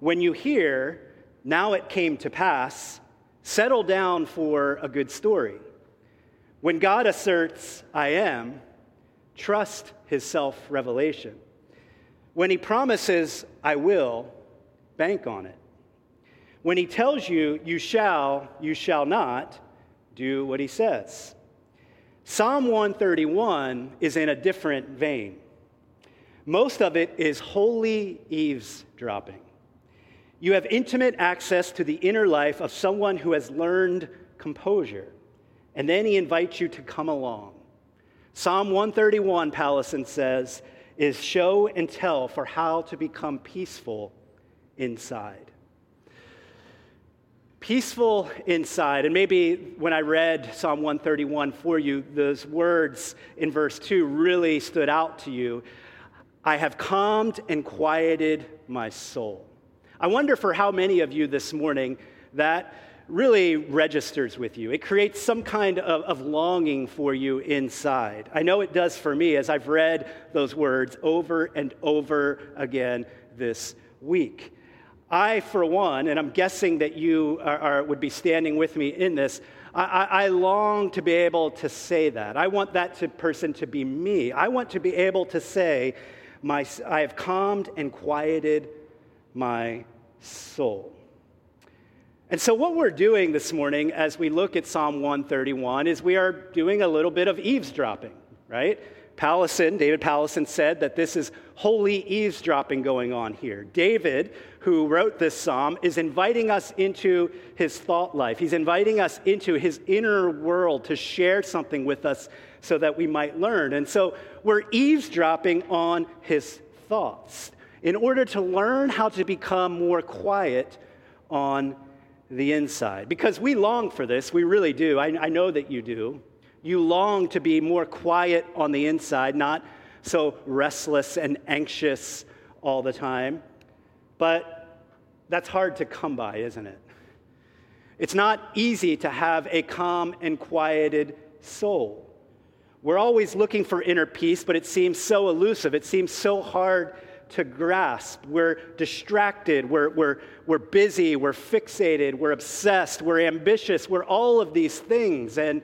When you hear, now it came to pass, settle down for a good story. When God asserts, I am, trust his self-revelation. When he promises, I will, bank on it. When he tells you, you shall not, do what he says. Psalm 131 is in a different vein. Most of it is holy eavesdropping. You have intimate access to the inner life of someone who has learned composure, and then he invites you to come along. Psalm 131, Pallison says, is show and tell for how to become peaceful inside. Peaceful inside. And maybe when I read Psalm 131 for you, those words in verse 2 really stood out to you. I have calmed and quieted my soul. I wonder for how many of you this morning that really registers with you. It creates some kind of longing for you inside. I know it does for me as I've read those words over and over again this week. I, for one, and I'm guessing that you would be standing with me in this, I long to be able to say that. I want that person to be me. I want to be able to say, I have calmed and quieted my soul. And so what we're doing this morning as we look at Psalm 131 is we are doing a little bit of eavesdropping, right? David Pallison said that this is holy eavesdropping going on here. David, who wrote this psalm, is inviting us into his thought life. He's inviting us into his inner world to share something with us so that we might learn. And so we're eavesdropping on his thoughts in order to learn how to become more quiet on the inside. Because we long for this, we really do. I know that you do. You long to be more quiet on the inside, not so restless and anxious all the time. But that's hard to come by, isn't it? It's not easy to have a calm and quieted soul. We're always looking for inner peace, but it seems so elusive. It seems so hard to grasp. We're distracted. We're busy. We're fixated. We're obsessed. We're ambitious. We're all of these things. And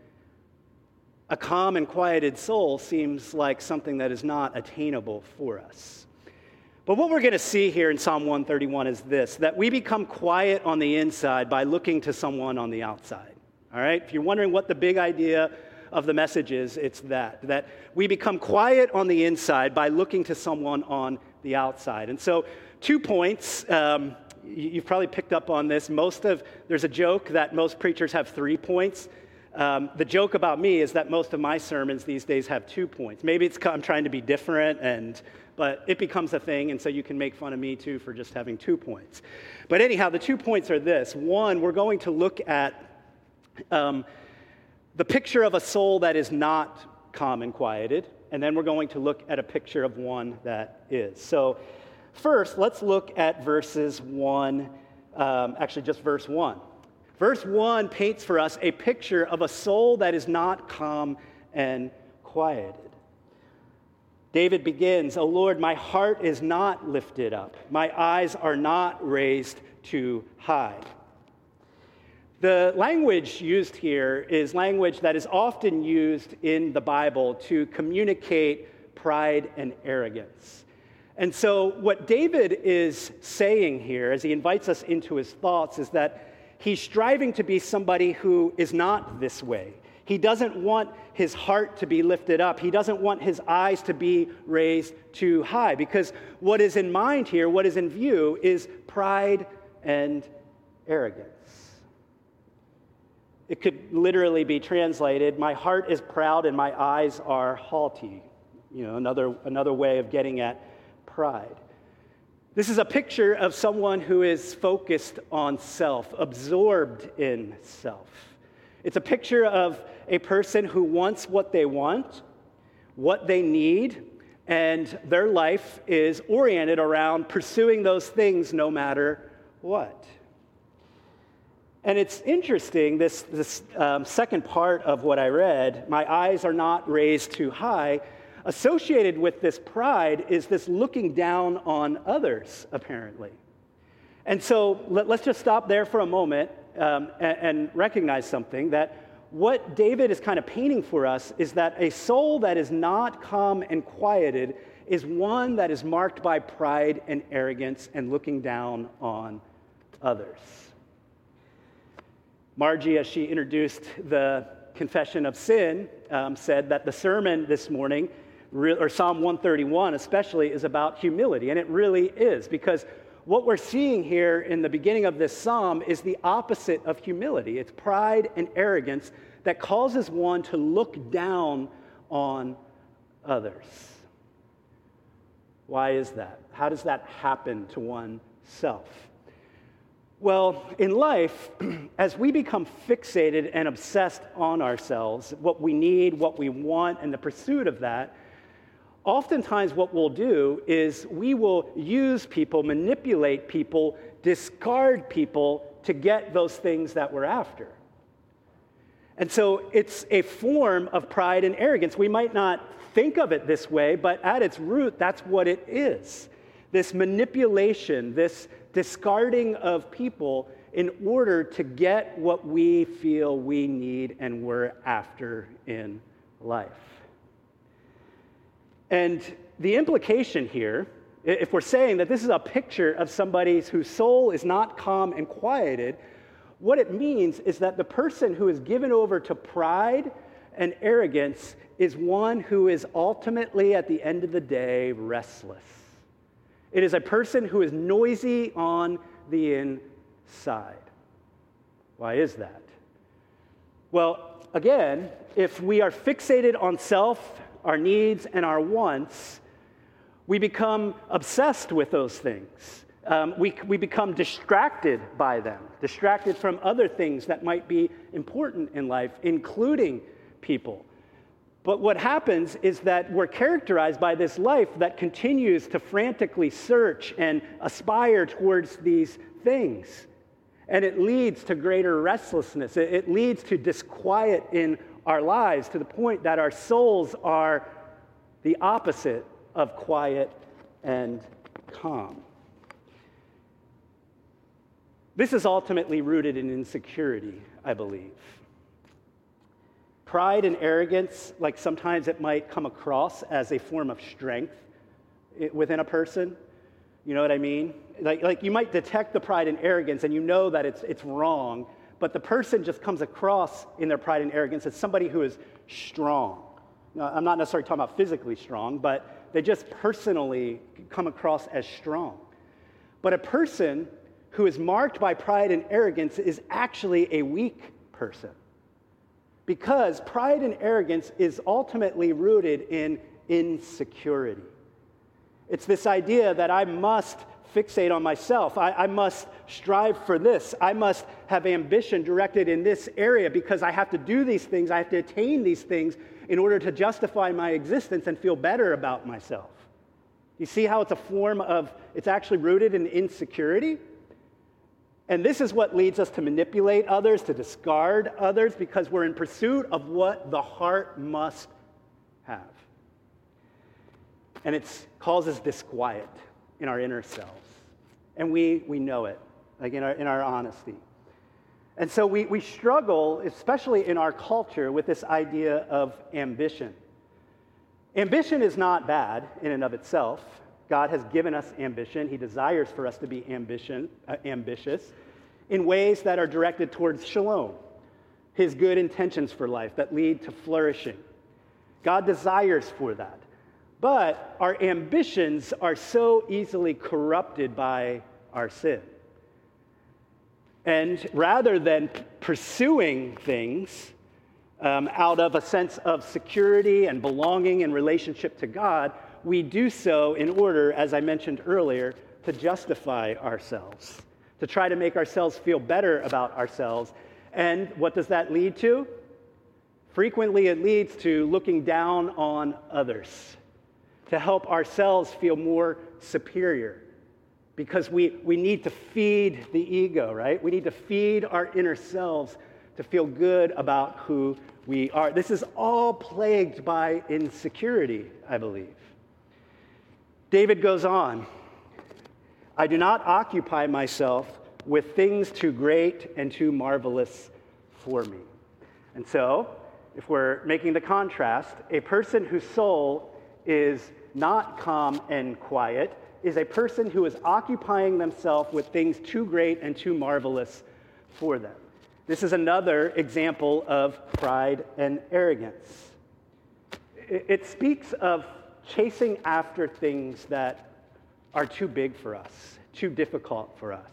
a calm and quieted soul seems like something that is not attainable for us. But what we're going to see here in Psalm 131 is this, that we become quiet on the inside by looking to someone on the outside. All right? If you're wondering what the big idea of the message is, it's that we become quiet on the inside by looking to someone on the outside. And so 2 points. You've probably picked up on this. There's a joke that most preachers have 3 points. The joke about me is that most of my sermons these days have 2 points. Maybe I'm trying to be different, but it becomes a thing, and so you can make fun of me too for just having 2 points. But anyhow, the 2 points are this. One, we're going to look at the picture of a soul that is not calm and quieted, and then we're going to look at a picture of one that is. So first, let's look at verses 1, just verse 1. Verse 1 paints for us a picture of a soul that is not calm and quieted. David begins, O Lord, my heart is not lifted up. My eyes are not raised too high. The language used here is language that is often used in the Bible to communicate pride and arrogance. And so what David is saying here as he invites us into his thoughts is that he's striving to be somebody who is not this way. He doesn't want his heart to be lifted up. He doesn't want his eyes to be raised too high, because what is in mind here, what is in view, is pride and arrogance. It could literally be translated, my heart is proud and my eyes are haughty. Another way of getting at pride. This is a picture of someone who is focused on self, absorbed in self. It's a picture of a person who wants what they want, what they need, and their life is oriented around pursuing those things no matter what. And it's interesting, this second part of what I read, my eyes are not raised too high, associated with this pride is this looking down on others, apparently. And so let's just stop there for a moment and recognize something, that what David is kind of painting for us is that a soul that is not calm and quieted is one that is marked by pride and arrogance and looking down on others. Margie, as she introduced the confession of sin, said that the sermon this morning, or Psalm 131 especially, is about humility. And it really is, because what we're seeing here in the beginning of this psalm is the opposite of humility. It's pride and arrogance that causes one to look down on others. Why is that? How does that happen to oneself? Well, in life, as we become fixated and obsessed on ourselves, what we need, what we want, and the pursuit of that, oftentimes what we'll do is we will use people, manipulate people, discard people to get those things that we're after. And so it's a form of pride and arrogance. We might not think of it this way, but at its root, that's what it is. This manipulation, this discarding of people in order to get what we feel we need and we're after in life. And the implication here, if we're saying that this is a picture of somebody whose soul is not calm and quieted, what it means is that the person who is given over to pride and arrogance is one who is ultimately, at the end of the day, restless. It is a person who is noisy on the inside. Why is that? Well, again, if we are fixated on self, our needs, and our wants, we become obsessed with those things. We become distracted by them, distracted from other things that might be important in life, including people. But what happens is that we're characterized by this life that continues to frantically search and aspire towards these things. And it leads to greater restlessness. It leads to disquiet in our lives, to the point that our souls are the opposite of quiet and calm. This is ultimately rooted in insecurity, I believe. Pride and arrogance, like sometimes it might come across as a form of strength within a person. You know what I mean? Like you might detect the pride and arrogance and you know that it's wrong, but the person just comes across in their pride and arrogance as somebody who is strong. Now, I'm not necessarily talking about physically strong, but they just personally come across as strong. But a person who is marked by pride and arrogance is actually a weak person. Because pride and arrogance is ultimately rooted in insecurity. It's this idea that I must fixate on myself. I must strive for this. I must have ambition directed in this area because I have to do these things. I have to attain these things in order to justify my existence and feel better about myself. You see how it's actually rooted in insecurity? And this is what leads us to manipulate others, to discard others, because we're in pursuit of what the heart must have. And it causes disquiet in our inner selves. And we know it, like in our honesty. And so we struggle, especially in our culture, with this idea of ambition. Ambition is not bad in and of itself. God has given us ambition. He desires for us to be ambitious in ways that are directed towards shalom, his good intentions for life that lead to flourishing. God desires for that. But our ambitions are so easily corrupted by our sin. And rather than pursuing things out of a sense of security and belonging and relationship to God, we do so in order, as I mentioned earlier, to justify ourselves, to try to make ourselves feel better about ourselves. And what does that lead to? Frequently, it leads to looking down on others, to help ourselves feel more superior, because we need to feed the ego, right? We need to feed our inner selves to feel good about who we are. This is all plagued by insecurity, I believe. David goes on. I do not occupy myself with things too great and too marvelous for me. And so, if we're making the contrast, a person whose soul is not calm and quiet is a person who is occupying themselves with things too great and too marvelous for them. This is another example of pride and arrogance. It speaks of chasing after things that are too big for us, too difficult for us.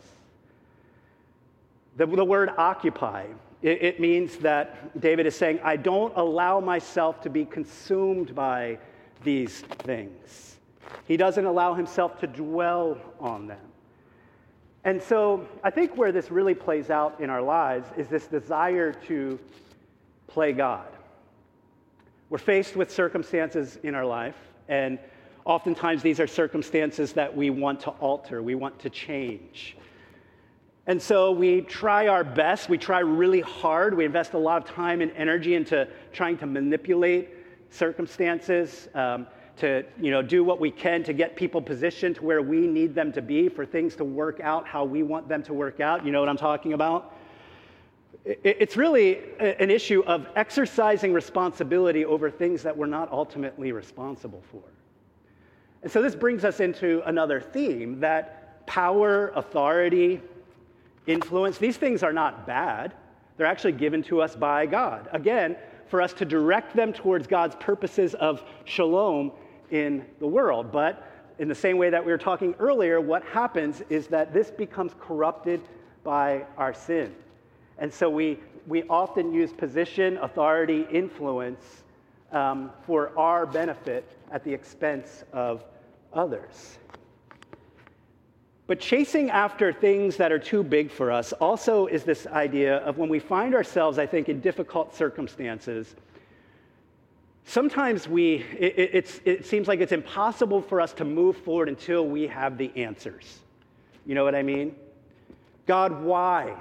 The word occupy, it means that David is saying, I don't allow myself to be consumed by these things. He doesn't allow himself to dwell on them. And so I think where this really plays out in our lives is this desire to play God. We're faced with circumstances in our life, and oftentimes these are circumstances that we want to alter, we want to change. And so we try our best, we try really hard, we invest a lot of time and energy into trying to manipulate circumstances, to do what we can to get people positioned to where we need them to be, for things to work out how we want them to work out. You know what I'm talking about? It's really an issue of exercising responsibility over things that we're not ultimately responsible for. And so this brings us into another theme, that power, authority, influence, these things are not bad. They're actually given to us by God. Again, for us to direct them towards God's purposes of shalom in the world. But in the same way that we were talking earlier, what happens is that this becomes corrupted by our sin. And so we often use position, authority, influence for our benefit at the expense of others. But chasing after things that are too big for us also is this idea of when we find ourselves, I think, in difficult circumstances, sometimes it seems like it's impossible for us to move forward until we have the answers. You know what I mean? God, why?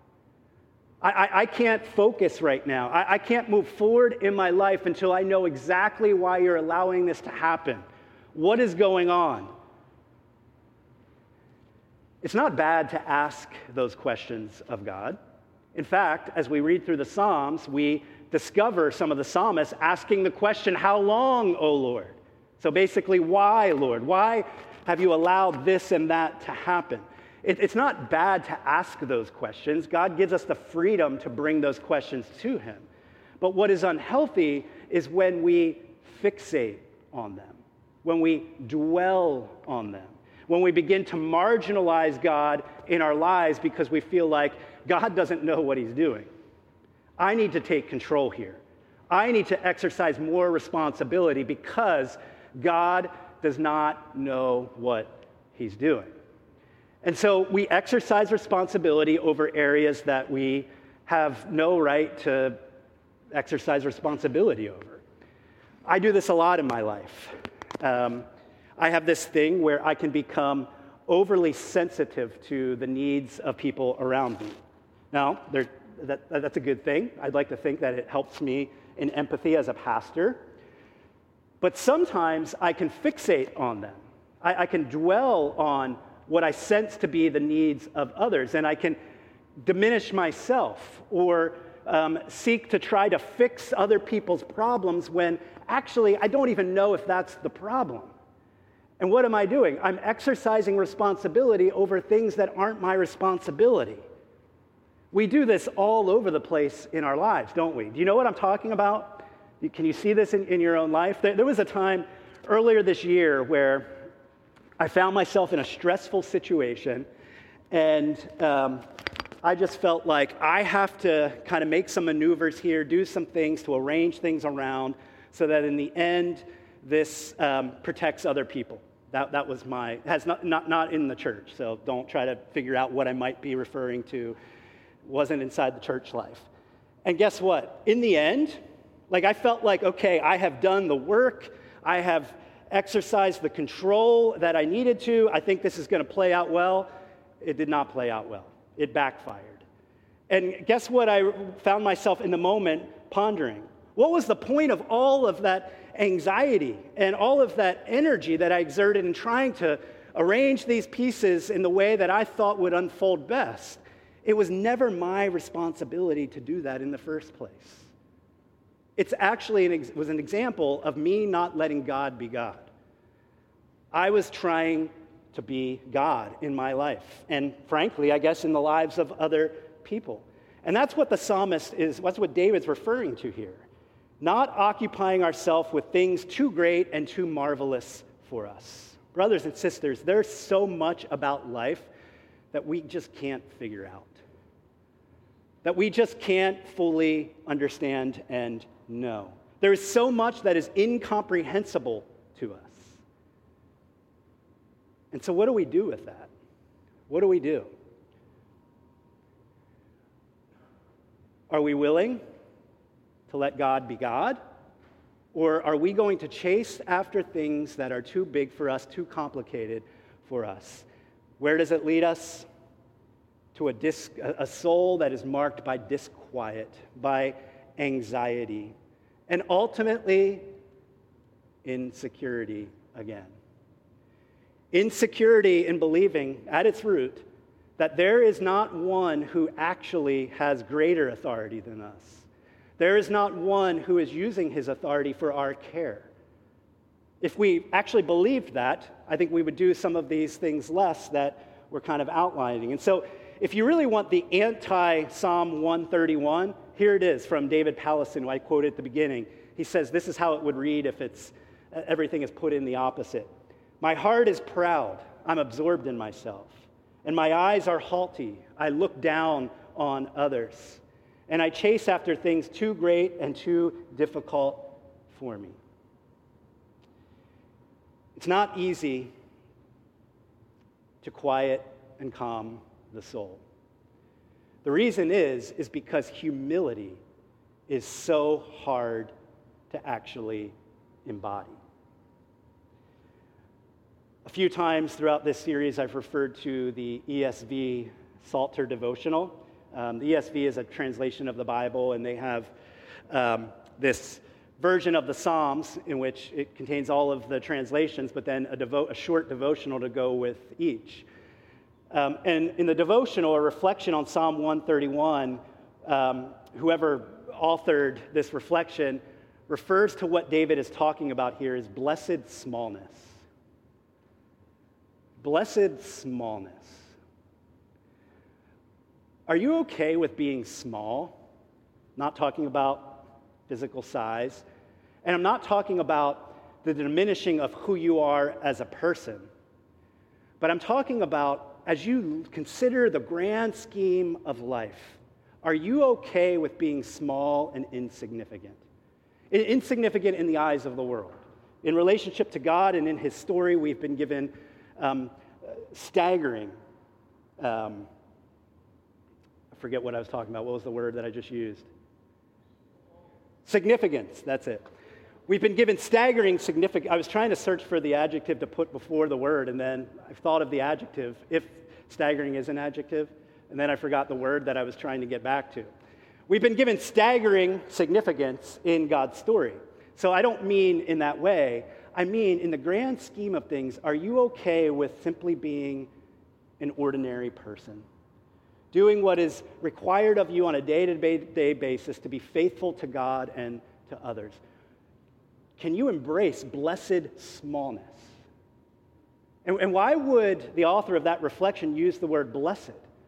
I can't focus right now. I can't move forward in my life until I know exactly why you're allowing this to happen. What is going on? It's not bad to ask those questions of God. In fact, as we read through the Psalms, we discover some of the psalmists asking the question, how long, O Lord? So basically, why, Lord? Why have you allowed this and that to happen? It's not bad to ask those questions. God gives us the freedom to bring those questions to him. But what is unhealthy is when we fixate on them, when we dwell on them, when we begin to marginalize God in our lives because we feel like God doesn't know what he's doing. I need to take control here. I need to exercise more responsibility because God does not know what he's doing. And so we exercise responsibility over areas that we have no right to exercise responsibility over. I do this a lot in my life. I have this thing where I can become overly sensitive to the needs of people around me. Now, that's a good thing. I'd like to think that it helps me in empathy as a pastor. But sometimes I can fixate on them. I can dwell on what I sense to be the needs of others, and I can diminish myself or seek to try to fix other people's problems when actually I don't even know if that's the problem. And what am I doing? I'm exercising responsibility over things that aren't my responsibility. We do this all over the place in our lives, don't we? Do you know what I'm talking about? Can you see this in your own life? There was a time earlier this year where I found myself in a stressful situation, and I just felt like I have to kind of make some maneuvers here, do some things to arrange things around so that in the end, this protects other people. That was not in the church, so don't try to figure out what I might be referring to. Wasn't inside the church life. And guess what? In the end, I felt like, okay, I have done the work. I have exercised the control that I needed to. I think this is going to play out well. It did not play out well. It backfired. And guess what? I found myself in the moment pondering. What was the point of all of that anxiety and all of that energy that I exerted in trying to arrange these pieces in the way that I thought would unfold best. It was never my responsibility to do that in the first place. It's actually was an example of me not letting God be God. I was trying to be God in my life, and frankly, I guess in the lives of other people. And that's what the psalmist is, that's what David's referring to here. Not occupying ourselves with things too great and too marvelous for us. Brothers and sisters, there's so much about life that we just can't figure out, that we just can't fully understand and know. There is so much that is incomprehensible to us. And so what do we do with that? What do we do? Are we willing to let God be God? Or are we going to chase after things that are too big for us, too complicated for us? Where does it lead us? To a soul that is marked by disquiet, by anxiety, and ultimately insecurity again. Insecurity in believing at its root that there is not one who actually has greater authority than us. There is not one who is using his authority for our care. If we actually believed that, I think we would do some of these things less that we're kind of outlining. And so if you really want the anti-Psalm 131, here it is from David Powlison, who I quoted at the beginning. He says, this is how it would read if everything is put in the opposite. My heart is proud, I'm absorbed in myself, and my eyes are haughty, I look down on others, and I chase after things too great and too difficult for me. It's not easy to quiet and calm the soul. The reason is because humility is so hard to actually embody. A few times throughout this series, I've referred to the ESV Psalter devotional. The ESV is a translation of the Bible, and they have this version of the Psalms in which it contains all of the translations, but then a short devotional to go with each. And in the devotional, a reflection on Psalm 131, whoever authored this reflection refers to what David is talking about here as blessed smallness. Blessed smallness. Are you okay with being small? Not talking about physical size. And I'm not talking about the diminishing of who you are as a person. But I'm talking about, as you consider the grand scheme of life, are you okay with being small and insignificant? Insignificant in the eyes of the world. In relationship to God and in his story, we've been given staggering, I forget what I was talking about. What was the word that I just used? Significance, that's it. We've been given staggering significance. I was trying to search for the adjective to put before the word, and then I thought of the adjective, if staggering is an adjective, and then I forgot the word that I was trying to get back to. We've been given staggering significance in God's story. So I don't mean in that way. I mean, in the grand scheme of things, are you okay with simply being an ordinary person? Doing what is required of you on a day-to-day basis to be faithful to God and to others? Can you embrace blessed smallness? And why would the author of that reflection use the word blessed?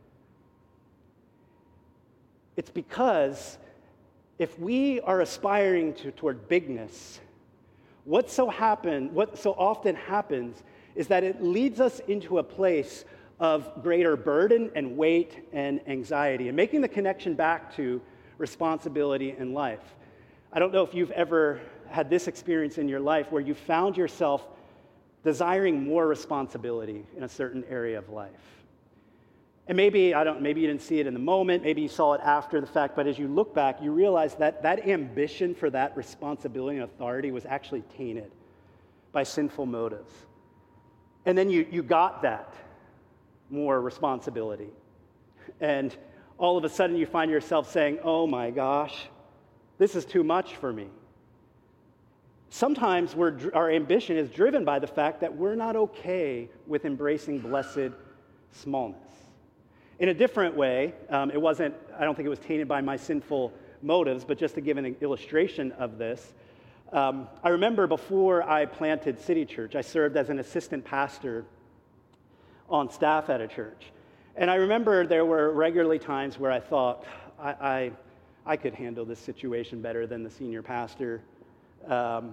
It's because if we are aspiring toward bigness, what so often happens is that it leads us into a place of greater burden and weight and anxiety, and making the connection back to responsibility in life. I don't know if you've ever had this experience in your life where you found yourself desiring more responsibility in a certain area of life. And maybe you didn't see it in the moment, maybe you saw it after the fact, but as you look back, you realize that that ambition for that responsibility and authority was actually tainted by sinful motives. And then you got that more responsibility. And all of a sudden you find yourself saying, oh my gosh, this is too much for me. sometimes our ambition is driven by the fact that we're not okay with embracing blessed smallness. In a different way, I don't think it was tainted by my sinful motives, but just to give an illustration of this, I remember before I planted City Church, I served as an assistant pastor on staff at a church. And I remember there were regularly times where I thought, I could handle this situation better than the senior pastor. I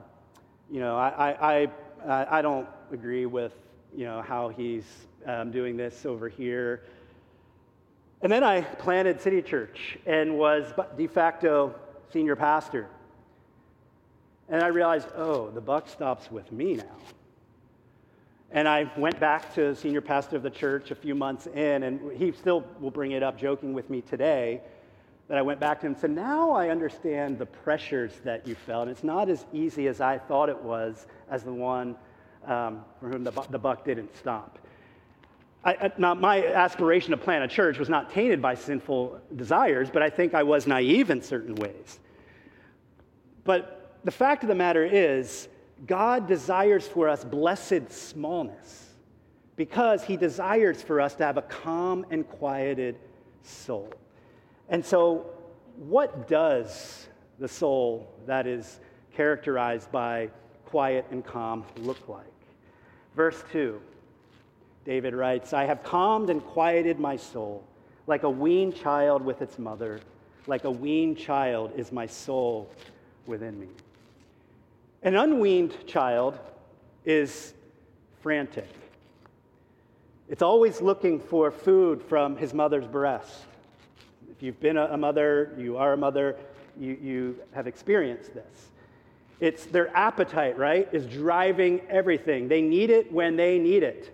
don't agree with, how he's doing this over here. And then I planted City Church and was de facto senior pastor. And I realized, the buck stops with me now. And I went back to senior pastor of the church a few months in, and he still will bring it up, joking with me today, that I went back to him and said, now I understand the pressures that you felt. It's not as easy as I thought it was as the one for whom the buck didn't stop. Now, my aspiration to plant a church was not tainted by sinful desires, but I think I was naive in certain ways. But the fact of the matter is, God desires for us blessed smallness because he desires for us to have a calm and quieted soul. And so, what does the soul that is characterized by quiet and calm look like? Verse 2, David writes, I have calmed and quieted my soul like a weaned child with its mother. Like a weaned child is my soul within me. An unweaned child is frantic. It's always looking for food from his mother's breast. If you've been a mother, you are a mother, you have experienced this. It's their appetite, right, is driving everything. They need it when they need it.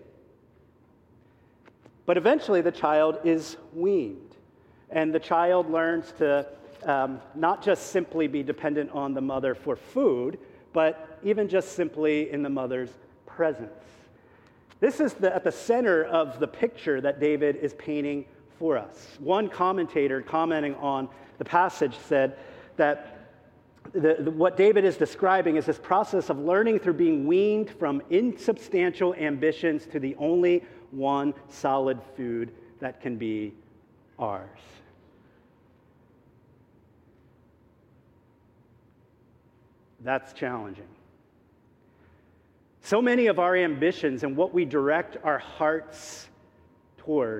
But eventually the child is weaned, and the child learns to not just simply be dependent on the mother for food, but even just simply in the mother's presence. This is at the center of the picture that David is painting for us. One commentator commenting on the passage said that what David is describing is this process of learning through being weaned from insubstantial ambitions to the only one solid food that can be ours. That's challenging. So many of our ambitions and what we direct our hearts toward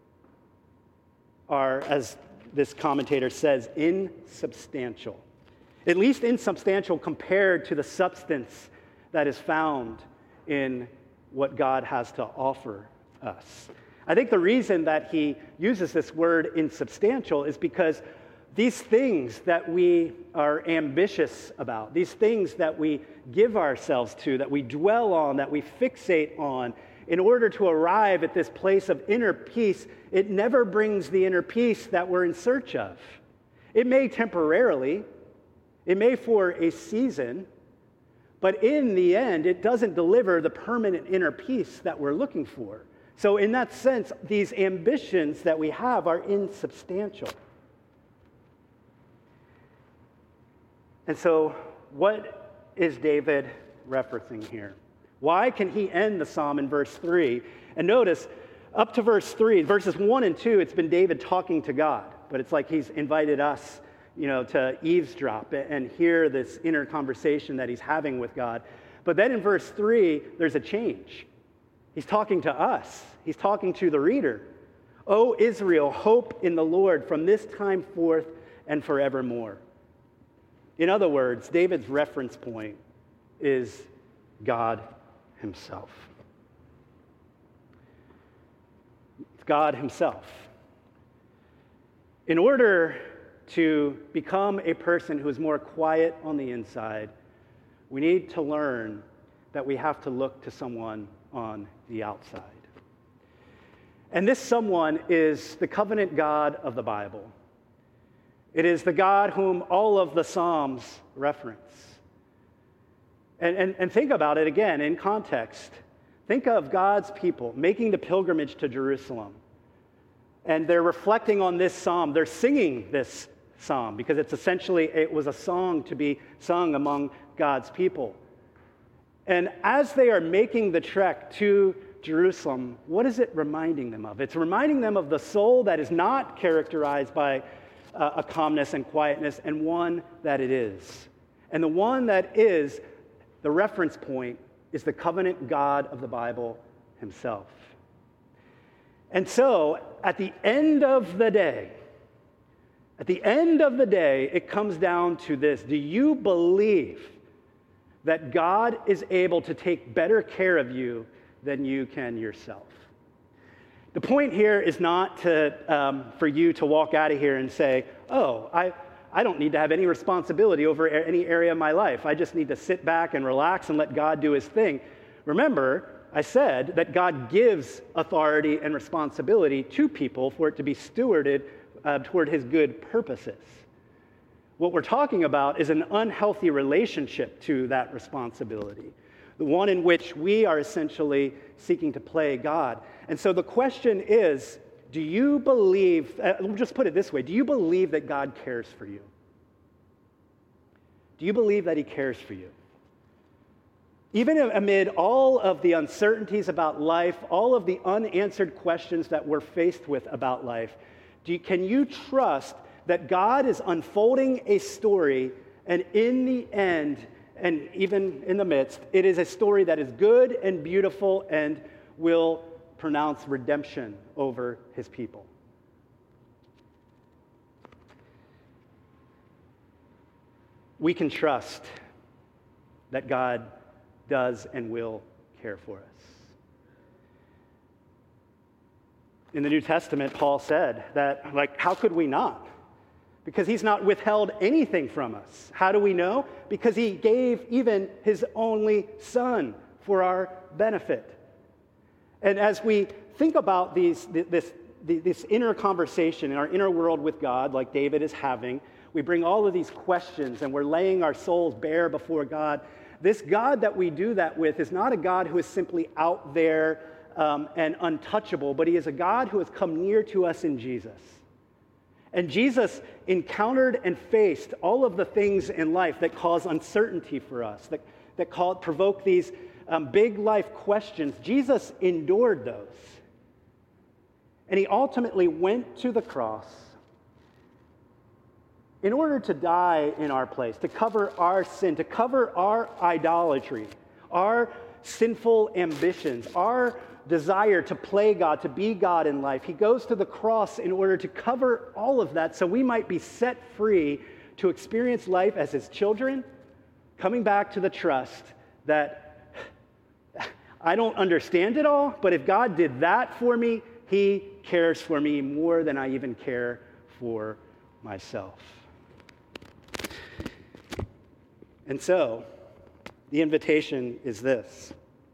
are, as this commentator says, insubstantial. At least insubstantial compared to the substance that is found in what God has to offer us. I think the reason that he uses this word insubstantial is because these things that we are ambitious about, these things that we give ourselves to, that we dwell on, that we fixate on, in order to arrive at this place of inner peace, it never brings the inner peace that we're in search of. It may temporarily, it may for a season, but in the end, it doesn't deliver the permanent inner peace that we're looking for. So in that sense, these ambitions that we have are insubstantial. And so, what is David referencing here? Why can he end the psalm in verse 3? And notice, up to verse 3, verses 1 and 2, it's been David talking to God. But it's like he's invited us, to eavesdrop and hear this inner conversation that he's having with God. But then in verse 3, there's a change. He's talking to us. He's talking to the reader. O Israel, hope in the Lord from this time forth and forevermore. In other words, David's reference point is God himself. It's God himself. In order to become a person who is more quiet on the inside, we need to learn that we have to look to someone on the outside. And this someone is the covenant God of the Bible. It is the God whom all of the Psalms reference. And think about it again in context. Think of God's people making the pilgrimage to Jerusalem. And they're reflecting on this psalm. They're singing this psalm because it was a song to be sung among God's people. And as they are making the trek to Jerusalem, what is it reminding them of? It's reminding them of the soul that is not characterized by a calmness and quietness, and one that it is. And the one that is, the reference point, is the covenant God of the Bible himself. And so, at the end of the day, it comes down to this. Do you believe that God is able to take better care of you than you can yourself? The point here is not for you to walk out of here and say, oh, I don't need to have any responsibility over any area of my life. I just need to sit back and relax and let God do his thing. Remember, I said that God gives authority and responsibility to people for it to be stewarded toward his good purposes. What we're talking about is an unhealthy relationship to that responsibility, the one in which we are essentially seeking to play God. And so the question is, do you believe, we'll just put it this way, do you believe that God cares for you? Do you believe that he cares for you? Even amid all of the uncertainties about life, all of the unanswered questions that we're faced with about life, can you trust that God is unfolding a story, and in the end, and even in the midst, it is a story that is good and beautiful and will pronounce redemption over his people? We can trust that God does and will care for us. In the New Testament, Paul said that, how could we not? Because he's not withheld anything from us. How do we know? Because he gave even his only son for our benefit. And as we think about this inner conversation in our inner world with God, like David is having, we bring all of these questions and we're laying our souls bare before God. This God that we do that with is not a God who is simply out there and untouchable, but he is a God who has come near to us in Jesus. And Jesus encountered and faced all of the things in life that cause uncertainty for us, that provoke these big life questions. Jesus endured those. And he ultimately went to the cross in order to die in our place, to cover our sin, to cover our idolatry, our sinful ambitions, our desire to play God, to be God in life. He goes to the cross in order to cover all of that so we might be set free to experience life as his children, coming back to the trust that I don't understand it all, but if God did that for me, he cares for me more than I even care for myself. And so, the invitation is this.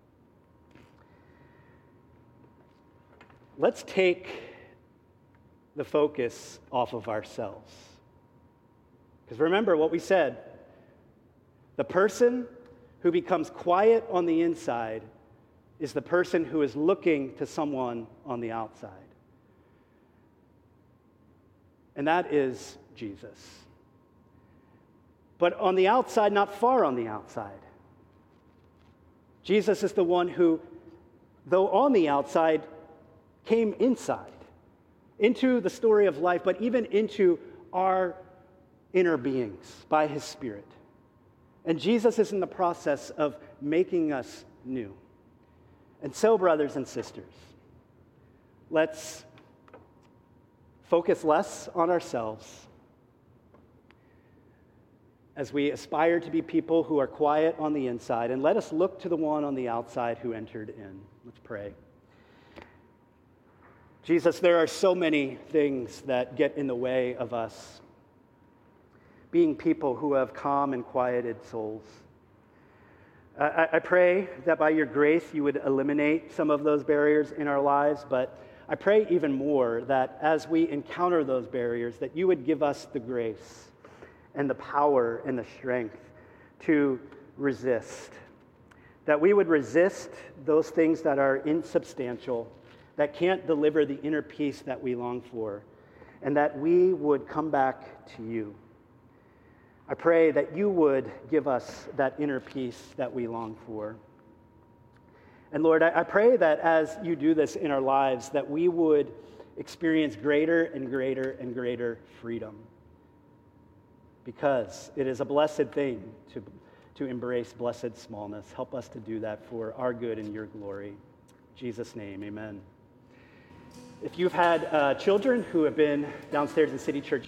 Let's take the focus off of ourselves. Because remember what we said. The person who becomes quiet on the inside is the person who is looking to someone on the outside. And that is Jesus. But on the outside, not far on the outside. Jesus is the one who, though on the outside, came inside, into the story of life, but even into our inner beings by his Spirit. And Jesus is in the process of making us new. And so, brothers and sisters, let's focus less on ourselves as we aspire to be people who are quiet on the inside, and let us look to the one on the outside who entered in. Let's pray. Jesus, there are so many things that get in the way of us being people who have calm and quieted souls. I pray that by your grace you would eliminate some of those barriers in our lives, but I pray even more that as we encounter those barriers, that you would give us the grace and the power and the strength to resist. That we would resist those things that are insubstantial, that can't deliver the inner peace that we long for. and that we would come back to you. I pray that you would give us that inner peace that we long for. And Lord, I pray that as you do this in our lives, that we would experience greater and greater and greater freedom. Because it is a blessed thing to embrace blessed smallness. Help us to do that for our good and your glory. In Jesus' name, amen. If you've had children who have been downstairs in City Church